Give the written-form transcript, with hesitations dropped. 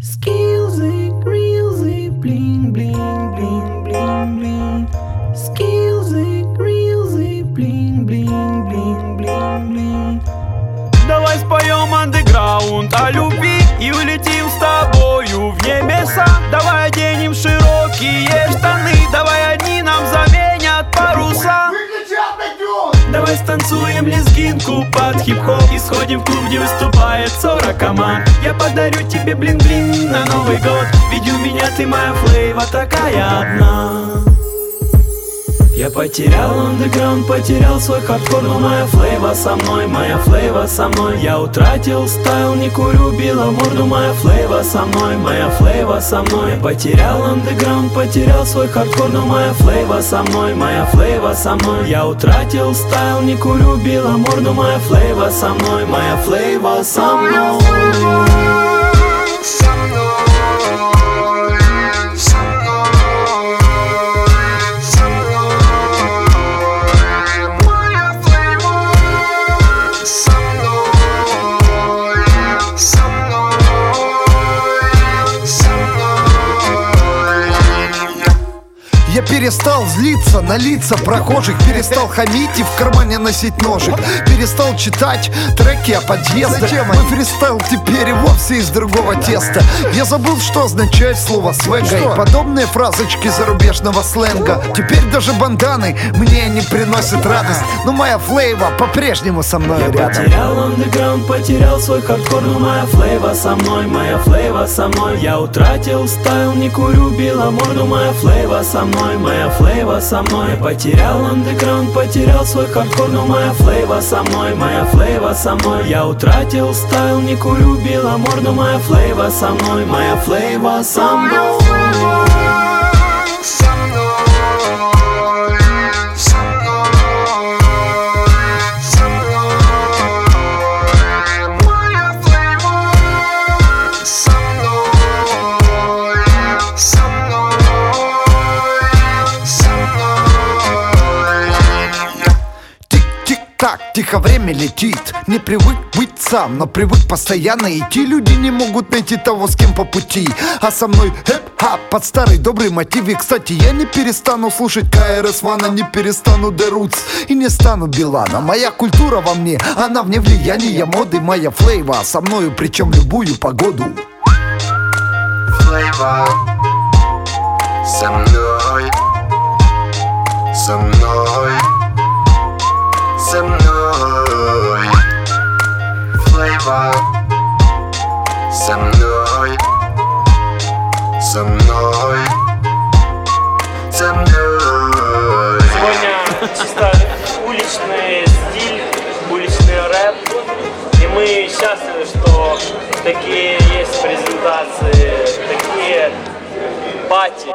Skillsy, grillsy, bling, bling, bling, bling, bling. Skillsy, grillsy, bling, bling, bling, bling, bling. Давай споем андеграунд о любви и улетим с тобою в небеса. Давай оденем широкие штаны, давай одни нам заменят паруса. Давай станцуем лезгинку под хип-хоп и сходим в клуб, где выступает 40 команд. Я подарю тебе блин-блин на Новый год, ведь у меня ты моя флейва такая одна. Я потерял андеграунд, потерял свой хардкор, но моя флейва со мной, моя флейва со мной. Я утратил стайл, не курю беломор, но моя флейва со мной, моя флейва со мной. Я потерял андеграунд, потерял свой хардкор, но моя флейва со мной, моя флейва со мной. Я утратил стайл, не курю беломор, но моя флейва со мной, моя флейва со мной. Я перестал злиться на лица прохожих, перестал хамить и в кармане носить ножик, перестал читать треки о подъездах. Мой фристайл теперь и вовсе из другого теста. Я забыл, что означает слово свега и подобные фразочки зарубежного сленга. Теперь даже банданы мне не приносят радость, но моя флейва по-прежнему со мной рядом. Я потерял андеграунд, потерял свой хардкор, но моя флейва со мной, моя флейва со мной. Я утратил стайл, не курю беломор, но моя флейва со мной, моя флейва со мной. Я потерял андеграунд, потерял свой хардкор, но моя флейва со мной, моя флейва со мной. Я утратил стайл, не курю беломор, но моя флейва со мной, моя флейва со мной. Так, тихо, время летит. Не привык быть сам, но привык постоянно идти. Люди не могут найти того, с кем по пути. А со мной хэп-хап под старый добрый мотив. И, кстати, я не перестану слушать КРС-Вана, не перестану The Roots и не стану Билана. Моя культура во мне, она вне влияния моды. Моя флейва со мною, причем любую погоду. Флейва со мной, со мной, со мной. Флейва со мной, со мной, со мной. Сегодня чисто уличный стиль, уличный рэп. И мы счастливы, что такие есть презентации, такие пати.